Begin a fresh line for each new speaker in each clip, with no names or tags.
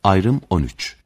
Ayrım 13.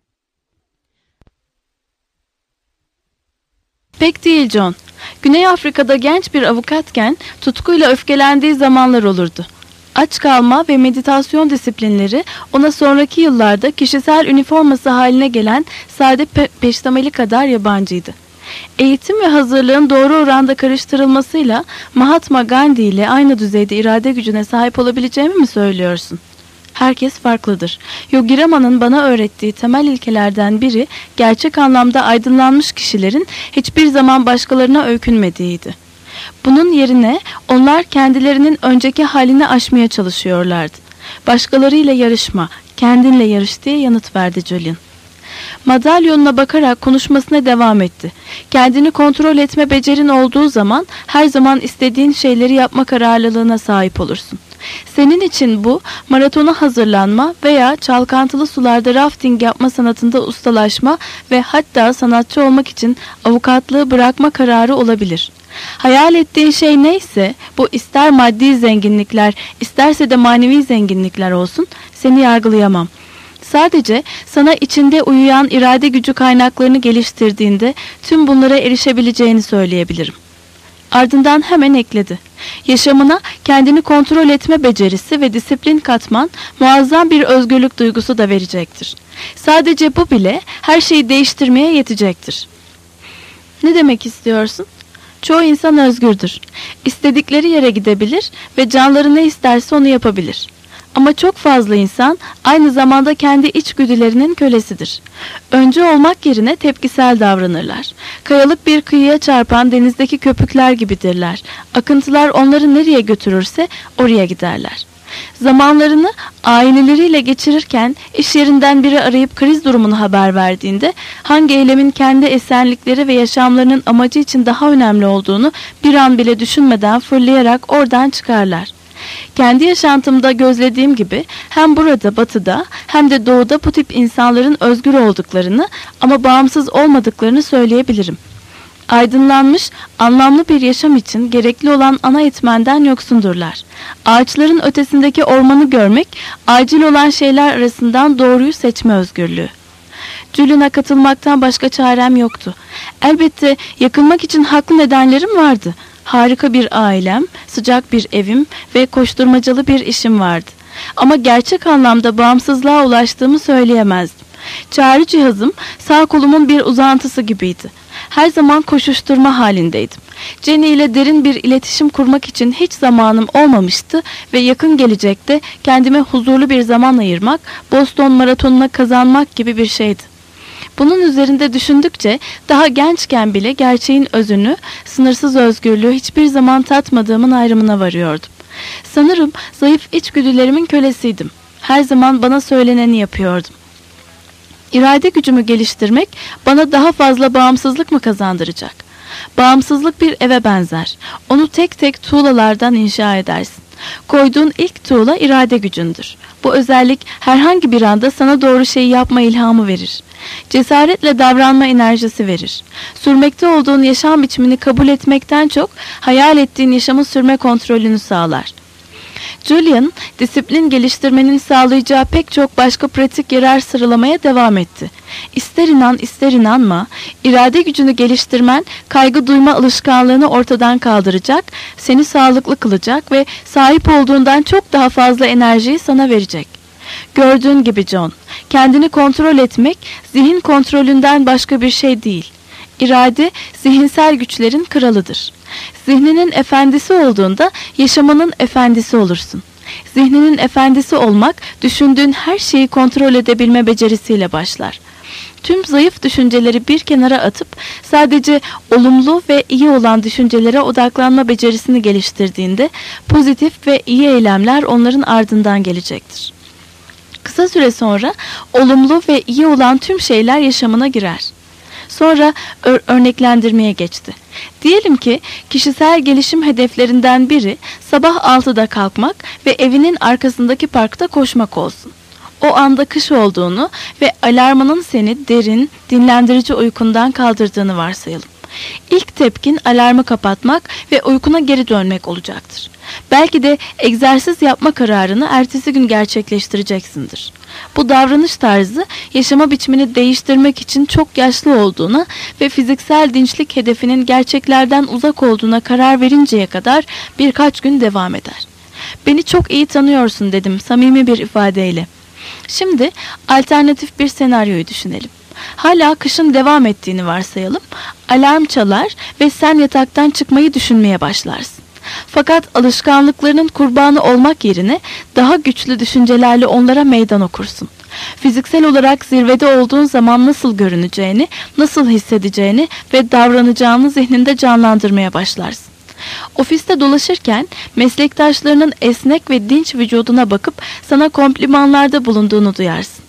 Pek değil John. Güney Afrika'da genç bir avukatken tutkuyla öfkelendiği zamanlar olurdu. Aç kalma ve meditasyon disiplinleri ona sonraki yıllarda kişisel üniforması haline gelen sade peştemali kadar yabancıydı. Eğitim ve hazırlığın doğru oranda karıştırılmasıyla Mahatma Gandhi ile aynı düzeyde irade gücüne sahip olabileceğimi mi söylüyorsun? Herkes farklıdır. Yogi Rama'nın bana öğrettiği temel ilkelerden biri gerçek anlamda aydınlanmış kişilerin hiçbir zaman başkalarına öykünmediğiydi. Bunun yerine onlar kendilerinin önceki halini aşmaya çalışıyorlardı. Başkalarıyla yarışma, kendinle yarış diye yanıt verdi Julian. Madalyonuna bakarak konuşmasına devam etti. Kendini kontrol etme becerin olduğu zaman her zaman istediğin şeyleri yapma kararlılığına sahip olursun. Senin için bu maratona hazırlanma veya çalkantılı sularda rafting yapma sanatında ustalaşma ve hatta sanatçı olmak için avukatlığı bırakma kararı olabilir. Hayal ettiğin şey neyse, bu ister maddi zenginlikler, isterse de manevi zenginlikler olsun, seni yargılayamam. Sadece sana içinde uyuyan irade gücü kaynaklarını geliştirdiğinde tüm bunlara erişebileceğini söyleyebilirim. Ardından hemen ekledi. Yaşamına kendini kontrol etme becerisi ve disiplin katman muazzam bir özgürlük duygusu da verecektir. Sadece bu bile her şeyi değiştirmeye yetecektir. Ne demek istiyorsun? Çoğu insan özgürdür. İstedikleri yere gidebilir ve canları ne isterse onu yapabilir. Ama çok fazla insan aynı zamanda kendi içgüdülerinin kölesidir. Öncü olmak yerine tepkisel davranırlar. Kayalık bir kıyıya çarpan denizdeki köpükler gibidirler. Akıntılar onları nereye götürürse oraya giderler. Zamanlarını aileleriyle geçirirken iş yerinden biri arayıp kriz durumunu haber verdiğinde hangi eylemin kendi esenlikleri ve yaşamlarının amacı için daha önemli olduğunu bir an bile düşünmeden fırlayarak oradan çıkarlar. Kendi yaşantımda gözlediğim gibi hem burada batıda hem de doğuda bu tip insanların özgür olduklarını ama bağımsız olmadıklarını söyleyebilirim. Aydınlanmış, anlamlı bir yaşam için gerekli olan ana etmenden yoksundurlar. Ağaçların ötesindeki ormanı görmek, acil olan şeyler arasından doğruyu seçme özgürlüğü. Julian'a katılmaktan başka çarem yoktu. Elbette yakılmak için haklı nedenlerim vardı. Harika bir ailem, sıcak bir evim ve koşturmacalı bir işim vardı. Ama gerçek anlamda bağımsızlığa ulaştığımı söyleyemezdim. Çağrı cihazım sağ kolumun bir uzantısı gibiydi. Her zaman koşuşturma halindeydim. Jenny ile derin bir iletişim kurmak için hiç zamanım olmamıştı ve yakın gelecekte kendime huzurlu bir zaman ayırmak, Boston Maratonu'na kazanmak gibi bir şeydi. Bunun üzerinde düşündükçe daha gençken bile gerçeğin özünü, sınırsız özgürlüğü hiçbir zaman tatmadığımın ayrımına varıyordum. Sanırım zayıf içgüdülerimin kölesiydim. Her zaman bana söyleneni yapıyordum. İrade gücümü geliştirmek bana daha fazla bağımsızlık mı kazandıracak? Bağımsızlık bir eve benzer. Onu tek tek tuğlalardan inşa edersin. Koyduğun ilk tuğla irade gücündür. Bu özellik herhangi bir anda sana doğru şeyi yapma ilhamı verir. Cesaretle davranma enerjisi verir. Sürmekte olduğun yaşam biçimini kabul etmekten çok hayal ettiğin yaşamı sürme kontrolünü sağlar. Julian, disiplin geliştirmenin sağlayacağı pek çok başka pratik yarar sıralamaya devam etti. İster inan ister inanma, irade gücünü geliştirmen kaygı duyma alışkanlığını ortadan kaldıracak, seni sağlıklı kılacak ve sahip olduğundan çok daha fazla enerjiyi sana verecek. Gördüğün gibi John, kendini kontrol etmek zihin kontrolünden başka bir şey değil. İrade, zihinsel güçlerin kralıdır. Zihninin efendisi olduğunda yaşamanın efendisi olursun. Zihninin efendisi olmak, düşündüğün her şeyi kontrol edebilme becerisiyle başlar. Tüm zayıf düşünceleri bir kenara atıp sadece olumlu ve iyi olan düşüncelere odaklanma becerisini geliştirdiğinde pozitif ve iyi eylemler onların ardından gelecektir. Kısa süre sonra olumlu ve iyi olan tüm şeyler yaşamına girer. Sonra örneklendirmeye geçti. Diyelim ki kişisel gelişim hedeflerinden biri sabah 6'da kalkmak ve evinin arkasındaki parkta koşmak olsun. O anda kış olduğunu ve alarmının seni derin, dinlendirici uykundan kaldırdığını varsayalım. İlk tepkin alarmı kapatmak ve uykuna geri dönmek olacaktır. Belki de egzersiz yapma kararını ertesi gün gerçekleştireceksindir. Bu davranış tarzı yaşama biçimini değiştirmek için çok yaşlı olduğuna ve fiziksel dinçlik hedefinin gerçeklerden uzak olduğuna karar verinceye kadar birkaç gün devam eder. Beni çok iyi tanıyorsun dedim samimi bir ifadeyle. Şimdi alternatif bir senaryoyu düşünelim. Hala kışın devam ettiğini varsayalım. Alarm çalar ve sen yataktan çıkmayı düşünmeye başlarsın. Fakat alışkanlıklarının kurbanı olmak yerine daha güçlü düşüncelerle onlara meydan okursun. Fiziksel olarak zirvede olduğun zaman nasıl görüneceğini, nasıl hissedeceğini ve davranacağını zihninde canlandırmaya başlarsın. Ofiste dolaşırken meslektaşlarının esnek ve dinç vücuduna bakıp sana komplimanlarda bulunduğunu duyarsın.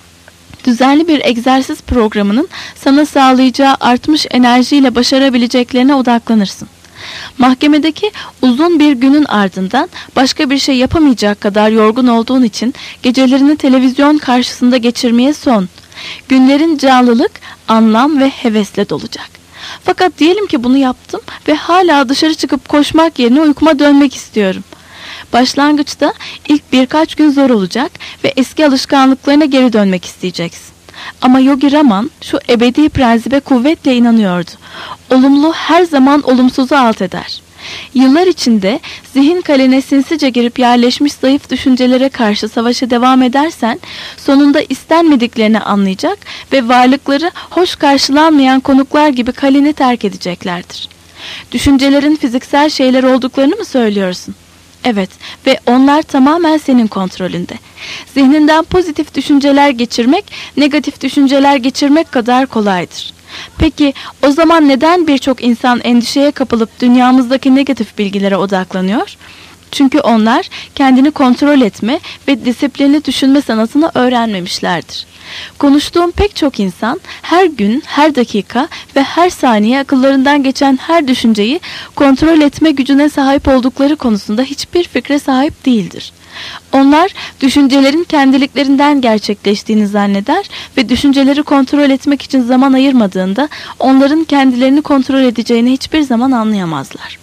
Düzenli bir egzersiz programının sana sağlayacağı artmış enerjiyle başarabileceklerine odaklanırsın. Mahkemedeki uzun bir günün ardından başka bir şey yapamayacak kadar yorgun olduğun için gecelerini televizyon karşısında geçirmeye son. Günlerin canlılık, anlam ve hevesle dolacak. Fakat diyelim ki bunu yaptım ve hala dışarı çıkıp koşmak yerine uykuma dönmek istiyorum. Başlangıçta ilk birkaç gün zor olacak ve eski alışkanlıklarına geri dönmek isteyeceksin. Ama Yogi Raman şu ebedi prensibe kuvvetle inanıyordu. Olumlu her zaman olumsuzu alt eder. Yıllar içinde zihin kaline sinsice girip yerleşmiş zayıf düşüncelere karşı savaşa devam edersen sonunda istenmediklerini anlayacak ve varlıkları hoş karşılanmayan konuklar gibi kaleni terk edeceklerdir. Düşüncelerin fiziksel şeyler olduklarını mı söylüyorsun? Evet ve onlar tamamen senin kontrolünde. Zihninden pozitif düşünceler geçirmek, negatif düşünceler geçirmek kadar kolaydır. Peki o zaman neden birçok insan endişeye kapılıp dünyamızdaki negatif bilgilere odaklanıyor? Çünkü onlar kendini kontrol etme ve disiplinli düşünme sanatını öğrenmemişlerdir. Konuştuğum pek çok insan her gün, her dakika ve her saniye akıllarından geçen her düşünceyi kontrol etme gücüne sahip oldukları konusunda hiçbir fikre sahip değildir. Onlar düşüncelerin kendiliklerinden gerçekleştiğini zanneder ve düşünceleri kontrol etmek için zaman ayırmadığında onların kendilerini kontrol edeceğini hiçbir zaman anlayamazlar.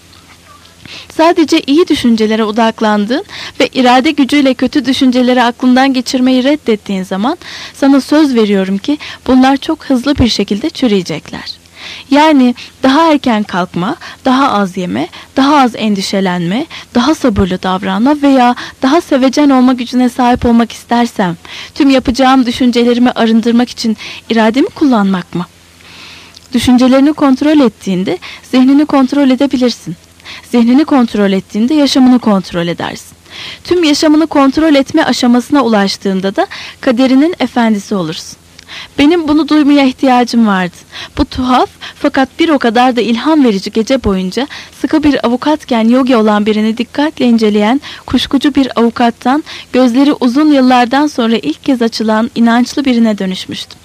Sadece iyi düşüncelere odaklandığın ve irade gücüyle kötü düşünceleri aklından geçirmeyi reddettiğin zaman sana söz veriyorum ki bunlar çok hızlı bir şekilde çürüyecekler. Yani daha erken kalkma, daha az yeme, daha az endişelenme, daha sabırlı davranma veya daha sevecen olma gücüne sahip olmak istersem tüm yapacağım düşüncelerimi arındırmak için irademi kullanmak mı? Düşüncelerini kontrol ettiğinde zihnini kontrol edebilirsin. Zihnini kontrol ettiğinde yaşamını kontrol edersin. Tüm yaşamını kontrol etme aşamasına ulaştığında da kaderinin efendisi olursun. Benim bunu duymaya ihtiyacım vardı. Bu tuhaf fakat bir o kadar da ilham verici gece boyunca sıkı bir avukatken yogi olan birini dikkatle inceleyen kuşkucu bir avukattan gözleri uzun yıllardan sonra ilk kez açılan inançlı birine dönüşmüştüm.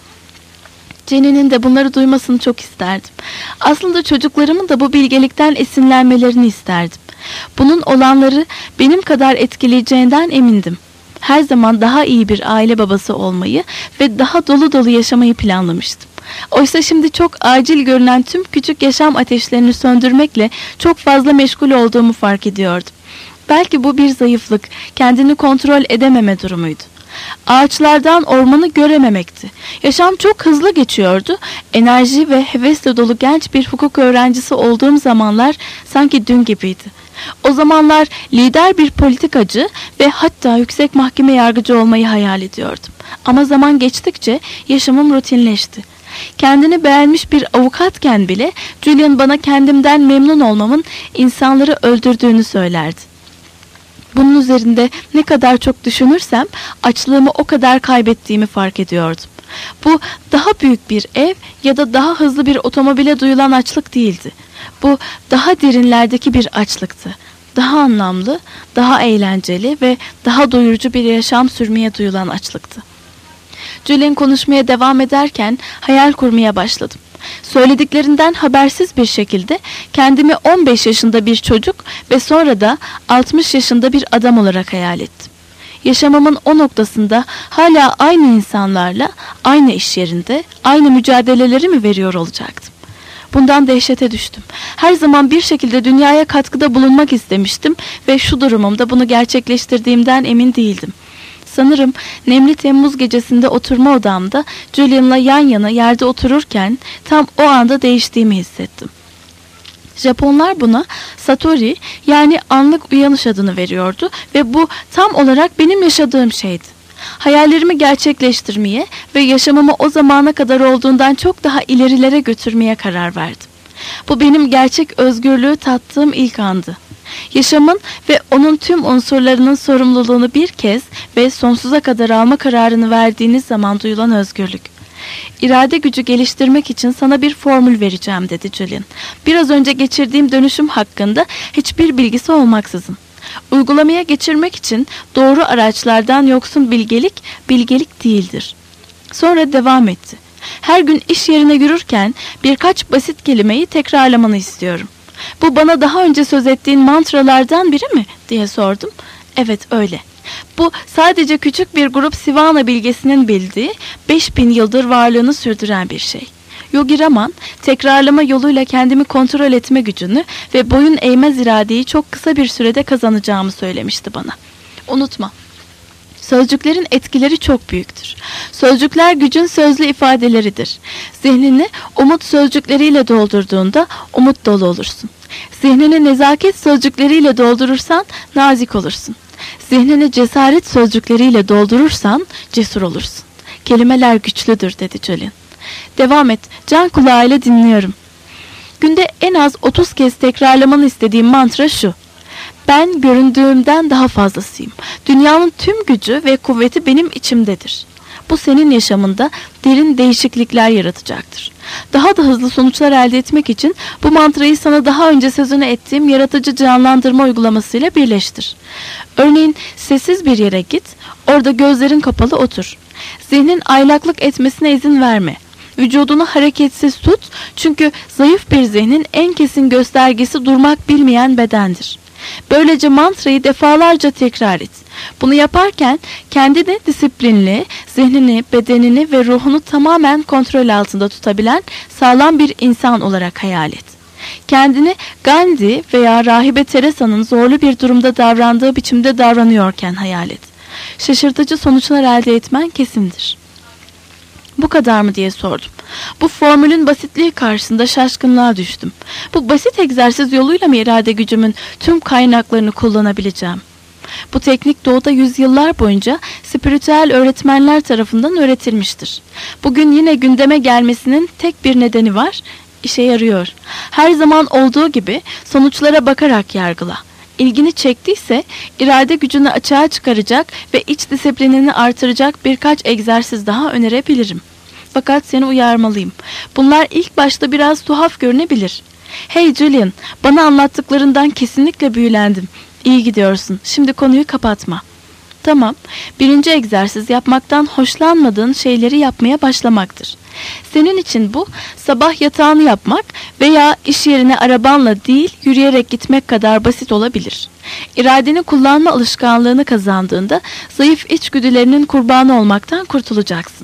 Jenny'nin de bunları duymasını çok isterdim. Aslında çocuklarımın da bu bilgelikten esinlenmelerini isterdim. Bunun olanları benim kadar etkileyeceğinden emindim. Her zaman daha iyi bir aile babası olmayı ve daha dolu dolu yaşamayı planlamıştım. Oysa şimdi çok acil görünen tüm küçük yaşam ateşlerini söndürmekle çok fazla meşgul olduğumu fark ediyordum. Belki bu bir zayıflık, kendini kontrol edememe durumuydu. Ağaçlardan ormanı görememekti. Yaşam çok hızlı geçiyordu. Enerji ve hevesle dolu genç bir hukuk öğrencisi olduğum zamanlar sanki dün gibiydi. O zamanlar lider bir politikacı ve hatta yüksek mahkeme yargıcı olmayı hayal ediyordum. Ama zaman geçtikçe yaşamım rutinleşti. Kendini beğenmiş bir avukatken bile Julian bana kendimden memnun olmamın insanları öldürdüğünü söylerdi. Bunun üzerinde ne kadar çok düşünürsem açlığımı o kadar kaybettiğimi fark ediyordum. Bu daha büyük bir ev ya da daha hızlı bir otomobile duyulan açlık değildi. Bu daha derinlerdeki bir açlıktı. Daha anlamlı, daha eğlenceli ve daha doyurucu bir yaşam sürmeye duyulan açlıktı. Julian konuşmaya devam ederken hayal kurmaya başladım. Söylediklerinden habersiz bir şekilde kendimi 15 yaşında bir çocuk ve sonra da 60 yaşında bir adam olarak hayal ettim. Yaşamımın o noktasında hala aynı insanlarla, aynı iş yerinde, aynı mücadeleleri mi veriyor olacaktım? Bundan dehşete düştüm. Her zaman bir şekilde dünyaya katkıda bulunmak istemiştim ve şu durumumda bunu gerçekleştirdiğimden emin değildim. Sanırım nemli Temmuz gecesinde oturma odamda Julian'la yan yana yerde otururken tam o anda değiştiğimi hissettim. Japonlar buna Satori, yani anlık uyanış adını veriyordu ve bu tam olarak benim yaşadığım şeydi. Hayallerimi gerçekleştirmeye ve yaşamımı o zamana kadar olduğundan çok daha ilerilere götürmeye karar verdim. Bu benim gerçek özgürlüğü tattığım ilk andı. Yaşamın ve onun tüm unsurlarının sorumluluğunu bir kez ve sonsuza kadar alma kararını verdiğiniz zaman duyulan özgürlük. İrade gücü geliştirmek için sana bir formül vereceğim, dedi Julian. Biraz önce geçirdiğim dönüşüm hakkında hiçbir bilgisi olmaksızın. Uygulamaya geçirmek için doğru araçlardan yoksun bilgelik değildir. Sonra devam etti. Her gün iş yerine yürürken birkaç basit kelimeyi tekrarlamanı istiyorum. Bu bana daha önce söz ettiğin mantralardan biri mi, diye sordum. Evet, öyle. Bu sadece küçük bir grup Sivana bilgesinin bildiği, 5000 yıldır varlığını sürdüren bir şey. Yogi Raman, tekrarlama yoluyla kendimi kontrol etme gücünü ve boyun eğmez iradeyi çok kısa bir sürede kazanacağımı söylemişti bana. Unutma, sözcüklerin etkileri çok büyüktür. Sözcükler gücün sözlü ifadeleridir. Zihnini umut sözcükleriyle doldurduğunda umut dolu olursun. Zihnini nezaket sözcükleriyle doldurursan nazik olursun. Zihnini cesaret sözcükleriyle doldurursan cesur olursun. Kelimeler güçlüdür, dedi Julian. Devam et, can kulağıyla dinliyorum. Günde en az 30 kez tekrarlamanı istediğim mantra şu: ben göründüğümden daha fazlasıyım. Dünyanın tüm gücü ve kuvveti benim içimdedir. Bu senin yaşamında derin değişiklikler yaratacaktır. Daha da hızlı sonuçlar elde etmek için bu mantrayı sana daha önce sözünü ettiğim yaratıcı canlandırma uygulamasıyla birleştir. Örneğin sessiz bir yere git, orada gözlerin kapalı otur. Zihnin aylaklık etmesine izin verme. Vücudunu hareketsiz tut, çünkü zayıf bir zihnin en kesin göstergesi durmak bilmeyen bedendir. Böylece mantrayı defalarca tekrar et. Bunu yaparken kendini disiplinli, zihnini, bedenini ve ruhunu tamamen kontrol altında tutabilen sağlam bir insan olarak hayal et. Kendini Gandhi veya Rahibe Teresa'nın zorlu bir durumda davrandığı biçimde davranıyorken hayal et. Şaşırtıcı sonuçlar elde etmen kesindir. Bu kadar mı, diye sordum. Bu formülün basitliği karşısında şaşkınlığa düştüm. Bu basit egzersiz yoluyla mı irade gücümün tüm kaynaklarını kullanabileceğim? Bu teknik doğuda yüzyıllar boyunca spiritüel öğretmenler tarafından öğretilmiştir. Bugün yine gündeme gelmesinin tek bir nedeni var: işe yarıyor. Her zaman olduğu gibi sonuçlara bakarak yargıla. İlgini çektiyse irade gücünü açığa çıkaracak ve iç disiplinini artıracak birkaç egzersiz daha önerebilirim. Fakat seni uyarmalıyım. Bunlar ilk başta biraz tuhaf görünebilir. Hey Julian, bana anlattıklarından kesinlikle büyülendim. İyi gidiyorsun. Şimdi konuyu kapatma. Tamam. Birinci egzersiz yapmaktan hoşlanmadığın şeyleri yapmaya başlamaktır. Senin için bu sabah yatağını yapmak veya iş yerine arabanla değil yürüyerek gitmek kadar basit olabilir. İradeni kullanma alışkanlığını kazandığında zayıf içgüdülerinin kurbanı olmaktan kurtulacaksın.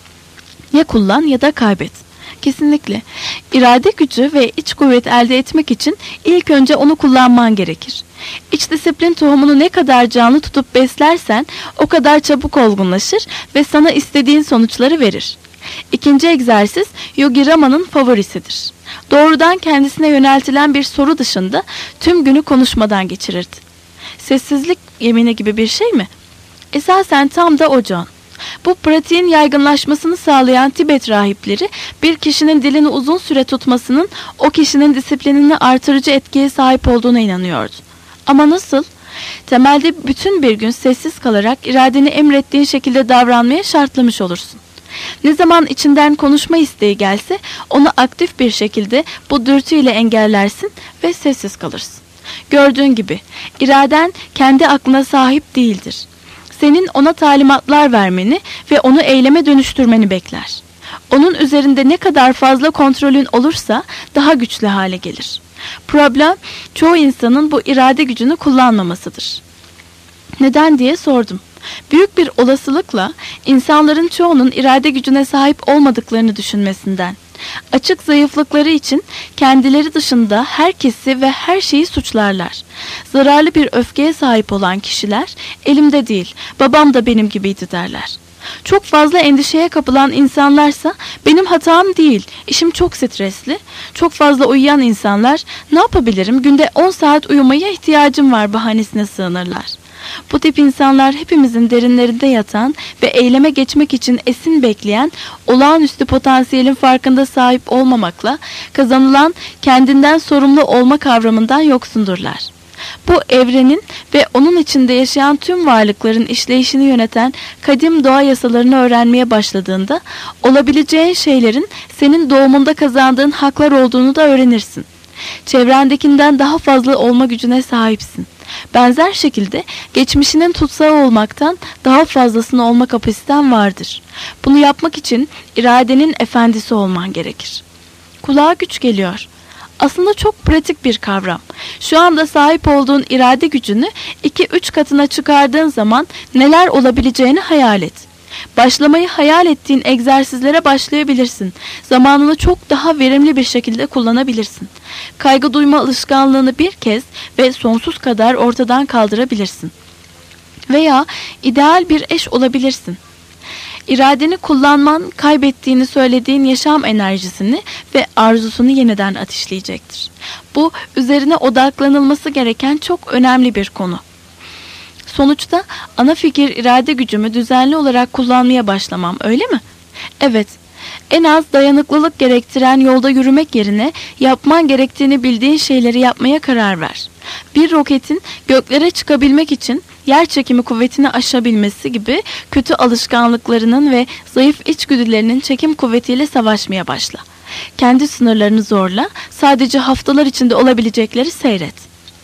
Ya kullan ya da kaybet. Kesinlikle. İrade gücü ve iç kuvvet elde etmek için ilk önce onu kullanman gerekir. İç disiplin tohumunu ne kadar canlı tutup beslersen o kadar çabuk olgunlaşır ve sana istediğin sonuçları verir. İkinci egzersiz Yogi Rama'nın favorisidir. Doğrudan kendisine yöneltilen bir soru dışında tüm günü konuşmadan geçirirdi. Sessizlik yemini gibi bir şey mi? Esasen tam da o, John. Bu pratiğin yaygınlaşmasını sağlayan Tibet rahipleri bir kişinin dilini uzun süre tutmasının o kişinin disiplinini artırıcı etkiye sahip olduğuna inanıyordu. Ama nasıl? Temelde bütün bir gün sessiz kalarak iradeni emrettiğin şekilde davranmaya şartlamış olursun. Ne zaman içinden konuşma isteği gelse onu aktif bir şekilde bu dürtüyle engellersin ve sessiz kalırsın. Gördüğün gibi iraden kendi aklına sahip değildir. Senin ona talimatlar vermeni ve onu eyleme dönüştürmeni bekler. Onun üzerinde ne kadar fazla kontrolün olursa daha güçlü hale gelir. Problem çoğu insanın bu irade gücünü kullanmamasıdır. Neden diye sordum. Büyük bir olasılıkla insanların çoğunun irade gücüne sahip olmadıklarını düşünmesinden. Açık zayıflıkları için kendileri dışında herkesi ve her şeyi suçlarlar. Zararlı bir öfkeye sahip olan kişiler, elimde değil, babam da benim gibiydi derler. Çok fazla endişeye kapılan insanlarsa, benim hatam değil, işim çok stresli. Çok fazla uyuyan insanlar, ne yapabilirim, günde 10 saat uyumaya ihtiyacım var bahanesine sığınırlar. Bu tip insanlar hepimizin derinlerinde yatan ve eyleme geçmek için esin bekleyen olağanüstü potansiyelin farkında sahip olmamakla kazanılan kendinden sorumlu olma kavramından yoksundurlar. Bu evrenin ve onun içinde yaşayan tüm varlıkların işleyişini yöneten kadim doğa yasalarını öğrenmeye başladığında olabileceğin şeylerin senin doğumunda kazandığın haklar olduğunu da öğrenirsin. Çevrendekinden daha fazla olma gücüne sahipsin. Benzer şekilde geçmişinin tutsağı olmaktan daha fazlasını olma kapasiten vardır. Bunu yapmak için iradenin efendisi olman gerekir. Kulağa güç geliyor. Aslında çok pratik bir kavram. Şu anda sahip olduğun irade gücünü 2-3 katına çıkardığın zaman neler olabileceğini hayal et. Başlamayı hayal ettiğin egzersizlere başlayabilirsin. Zamanını çok daha verimli bir şekilde kullanabilirsin. Kaygı duyma alışkanlığını bir kez ve sonsuz kadar ortadan kaldırabilirsin. Veya ideal bir eş olabilirsin. İradeni kullanman, kaybettiğini söylediğin yaşam enerjisini ve arzusunu yeniden ateşleyecektir. Bu, üzerine odaklanılması gereken çok önemli bir konu. Sonuçta ana fikir irade gücümü düzenli olarak kullanmaya başlamam, öyle mi? Evet. En az dayanıklılık gerektiren yolda yürümek yerine yapman gerektiğini bildiğin şeyleri yapmaya karar ver. Bir roketin göklere çıkabilmek için yer çekimi kuvvetini aşabilmesi gibi kötü alışkanlıklarının ve zayıf içgüdülerinin çekim kuvvetiyle savaşmaya başla. Kendi sınırlarını zorla, sadece haftalar içinde olabilecekleri seyret.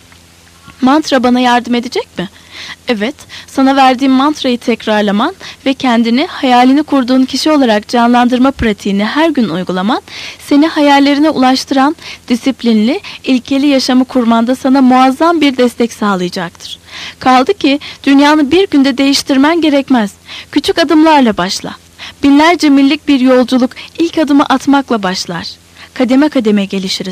Mantra bana yardım edecek mi? Evet, sana verdiğim mantrayı tekrarlaman ve kendini hayalini kurduğun kişi olarak canlandırma pratiğini her gün uygulaman, seni hayallerine ulaştıran disiplinli, ilkeli yaşamı kurmanda sana muazzam bir destek sağlayacaktır. Kaldı ki dünyanı bir günde değiştirmen gerekmez. Küçük adımlarla başla. Binlerce millik bir yolculuk ilk adımı atmakla başlar. Kademe kademe gelişiriz.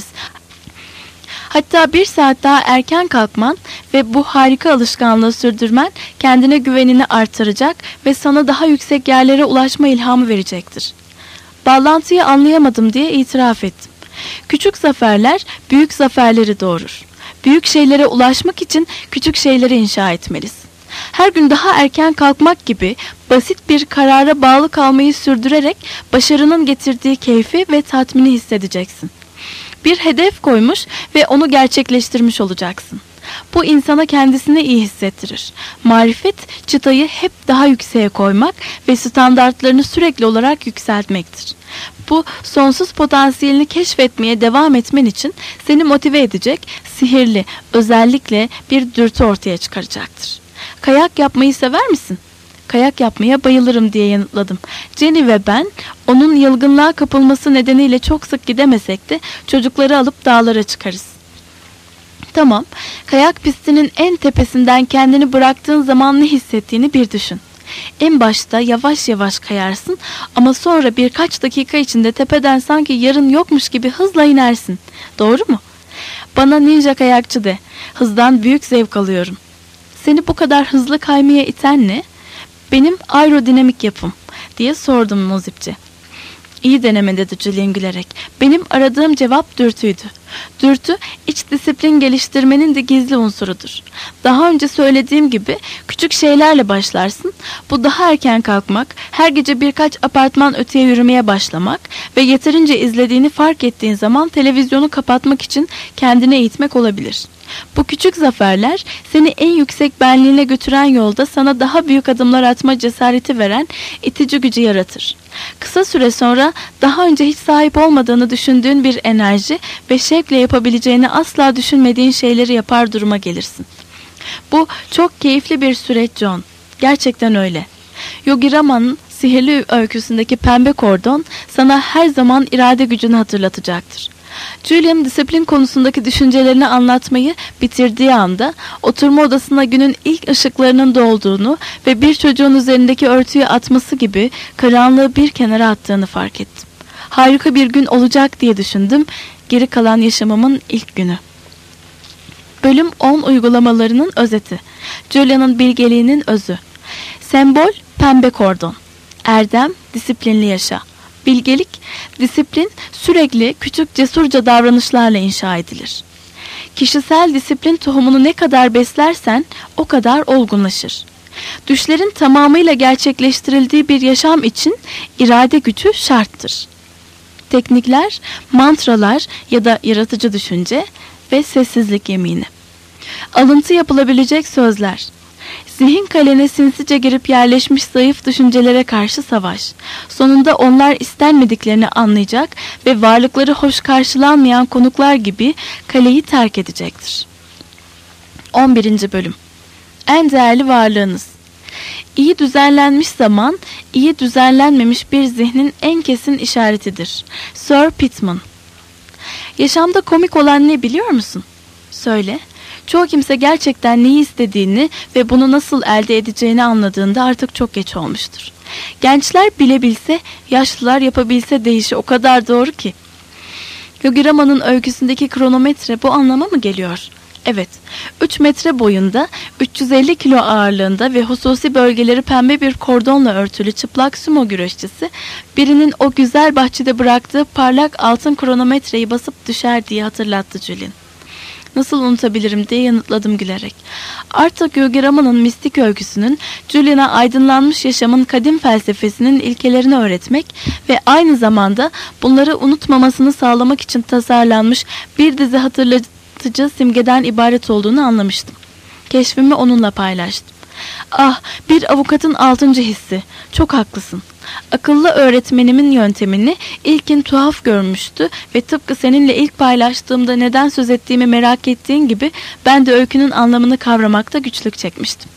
Hatta 1 saat daha erken kalkman ve bu harika alışkanlığı sürdürmen kendine güvenini artıracak ve sana daha yüksek yerlere ulaşma ilhamı verecektir. Bağlantıyı anlayamadım diye itiraf ettim. Küçük zaferler büyük zaferleri doğurur. Büyük şeylere ulaşmak için küçük şeyleri inşa etmelisin. Her gün daha erken kalkmak gibi basit bir karara bağlı kalmayı sürdürerek başarının getirdiği keyfi ve tatmini hissedeceksin. Bir hedef koymuş ve onu gerçekleştirmiş olacaksın. Bu insana kendisini iyi hissettirir. Marifet, çıtayı hep daha yükseğe koymak ve standartlarını sürekli olarak yükseltmektir. Bu sonsuz potansiyelini keşfetmeye devam etmen için seni motive edecek, sihirli, özellikle bir dürtü ortaya çıkaracaktır. Kayak yapmayı sever misin? Kayak yapmaya bayılırım diye yanıtladım. Jenny ve ben onun yılgınlığa kapılması nedeniyle çok sık gidemesek de çocukları alıp dağlara çıkarız. Tamam, kayak pistinin en tepesinden kendini bıraktığın zaman ne hissettiğini bir düşün. En başta yavaş yavaş kayarsın ama sonra birkaç dakika içinde tepeden sanki yarın yokmuş gibi hızla inersin. Doğru mu? Bana ninja kayakçı de. Hızdan büyük zevk alıyorum. Seni bu kadar hızlı kaymaya iten ne? Benim aerodinamik yapım diye sordum muzipçi. İyi deneme dedi Julian gülerek. Benim aradığım cevap dürtüydü. Dürtü iç disiplin geliştirmenin de gizli unsurudur. Daha önce söylediğim gibi küçük şeylerle başlarsın. Bu daha erken kalkmak, her gece birkaç apartman öteye yürümeye başlamak ve yeterince izlediğini fark ettiğin zaman televizyonu kapatmak için kendine eğitmek olabilir. Bu küçük zaferler seni en yüksek benliğine götüren yolda sana daha büyük adımlar atma cesareti veren itici gücü yaratır. Kısa süre sonra daha önce hiç sahip olmadığını düşündüğün bir enerji ve şevkle yapabileceğini asla düşünmediğin şeyleri yapar duruma gelirsin. Bu çok keyifli bir süreç John. Gerçekten öyle. Yogi Rama'nın sihirli öyküsündeki pembe kordon sana her zaman irade gücünü hatırlatacaktır. Julian disiplin konusundaki düşüncelerini anlatmayı bitirdiği anda oturma odasına günün ilk ışıklarının doğduğunu ve bir çocuğun üzerindeki örtüyü atması gibi karanlığı bir kenara attığını fark ettim. Harika bir gün olacak diye düşündüm. Geri kalan yaşamımın ilk günü. Bölüm 10 uygulamalarının özeti. Julian'ın bilgeliğinin özü. Sembol, pembe kordon. Erdem, disiplinli yaşa. Bilgelik, disiplin sürekli küçük cesurca davranışlarla inşa edilir. Kişisel disiplin tohumunu ne kadar beslersen o kadar olgunlaşır. Düşlerin tamamıyla gerçekleştirildiği bir yaşam için irade gücü şarttır. Teknikler, mantralar ya da yaratıcı düşünce ve sessizlik yemini. Alıntı yapılabilecek sözler. Zihin kalene sinsice girip yerleşmiş zayıf düşüncelere karşı savaş. Sonunda onlar istenmediklerini anlayacak ve varlıkları hoş karşılanmayan konuklar gibi kaleyi terk edecektir. 11. Bölüm. En değerli varlığınız. İyi düzenlenmiş zaman, iyi düzenlenmemiş bir zihnin en kesin işaretidir. Sir Pittman. Yaşamda komik olan ne biliyor musun? Söyle. Çoğu kimse gerçekten neyi istediğini ve bunu nasıl elde edeceğini anladığında artık çok geç olmuştur. Gençler bilebilse, yaşlılar yapabilse deyişi o kadar doğru ki. Yogi Rama'nın öyküsündeki kronometre bu anlama mı geliyor? Evet, 3 metre boyunda, 350 kilo ağırlığında ve hususi bölgeleri pembe bir kordonla örtülü çıplak sumo güreşçisi, birinin o güzel bahçede bıraktığı parlak altın kronometreyi basıp düşer diye hatırlattı Julian. Nasıl unutabilirim diye yanıtladım gülerek. Artık Yogi Rama'nın mistik öyküsünün Julian'a aydınlanmış yaşamın kadim felsefesinin ilkelerini öğretmek ve aynı zamanda bunları unutmamasını sağlamak için tasarlanmış bir dizi hatırlatıcı simgeden ibaret olduğunu anlamıştım. Keşfimi onunla paylaştım. Ah, bir avukatın 6. hissi. Çok haklısın. Akıllı öğretmenimin yöntemini ilkin tuhaf görmüştü ve tıpkı seninle ilk paylaştığımda neden söz ettiğimi merak ettiğin gibi ben de öykünün anlamını kavramakta güçlük çekmiştim.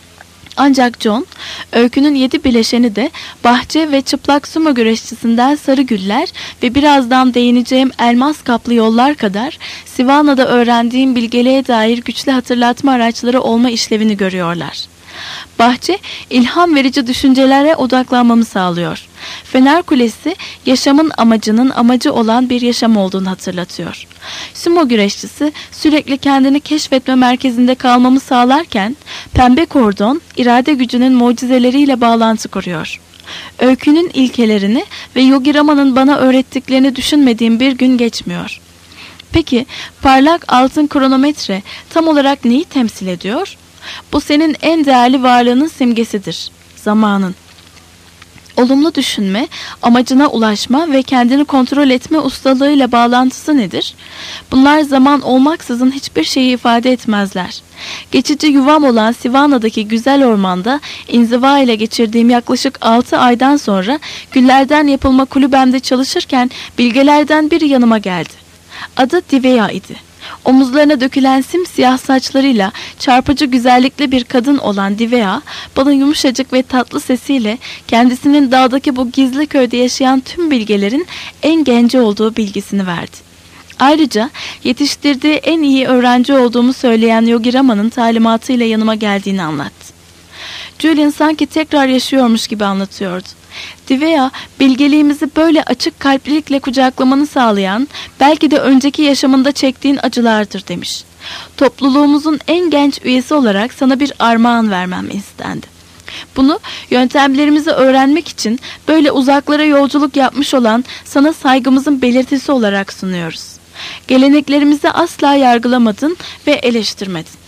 Ancak John, öykünün 7 bileşeni de bahçe ve çıplak sumo güreşçisinden sarı güller ve birazdan değineceğim elmas kaplı yollar kadar Sivana'da öğrendiğim bilgeliğe dair güçlü hatırlatma araçları olma işlevini görüyorlar. Bahçe, ilham verici düşüncelere odaklanmamı sağlıyor. Fener Kulesi, yaşamın amacının amacı olan bir yaşam olduğunu hatırlatıyor. Sumo güreşçisi, sürekli kendini keşfetme merkezinde kalmamı sağlarken, pembe kordon, irade gücünün mucizeleriyle bağlantı kuruyor. Öykünün ilkelerini ve Yogi Rama'nın bana öğrettiklerini düşünmediğim bir gün geçmiyor. Peki, parlak altın kronometre tam olarak neyi temsil ediyor? Bu senin en değerli varlığının simgesidir. Zamanın. Olumlu düşünme, amacına ulaşma ve kendini kontrol etme ustalığıyla bağlantısı nedir? Bunlar zaman olmaksızın hiçbir şeyi ifade etmezler. Geçici yuvam olan Sivana'daki güzel ormanda inziva ile geçirdiğim yaklaşık 6 aydan sonra güllerden yapılma kulübemde çalışırken bilgelerden biri yanıma geldi. Adı Divya idi. Omuzlarına dökülen simsiyah saçlarıyla çarpıcı güzellikli bir kadın olan Divya, bana yumuşacık ve tatlı sesiyle kendisinin dağdaki bu gizli köyde yaşayan tüm bilgelerin en genci olduğu bilgisini verdi. Ayrıca yetiştirdiği en iyi öğrenci olduğumu söyleyen Yogi Rama'nın talimatıyla yanıma geldiğini anlattı. Julian sanki tekrar yaşıyormuş gibi anlatıyordu. Divya, bilgeliğimizi böyle açık kalplilikle kucaklamanı sağlayan, belki de önceki yaşamında çektiğin acılardır demiş. Topluluğumuzun en genç üyesi olarak sana bir armağan vermem istendi. Bunu yöntemlerimizi öğrenmek için böyle uzaklara yolculuk yapmış olan sana saygımızın belirtisi olarak sunuyoruz. Geleneklerimizi asla yargılamadın ve eleştirmedin.